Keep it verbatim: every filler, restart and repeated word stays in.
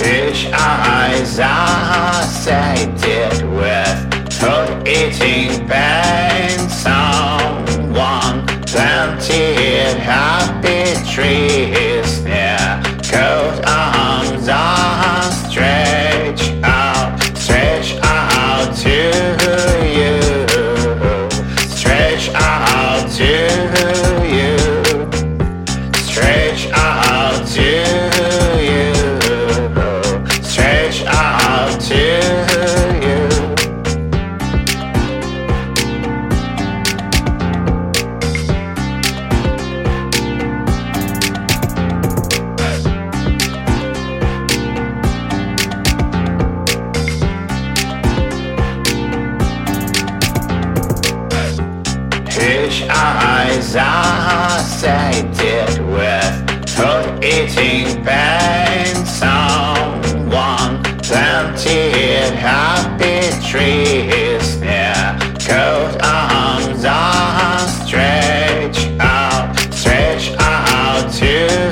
His eyes are sated with food-eating pain. Someone planted happy trees near. Cold arms are stretched out, stretched out to you, stretched out to you, stretched out to you, stretched out to you. His eyes are sated with food-eating pain. Someone planted happy trees near. Cold arms are stretched out, stretched out to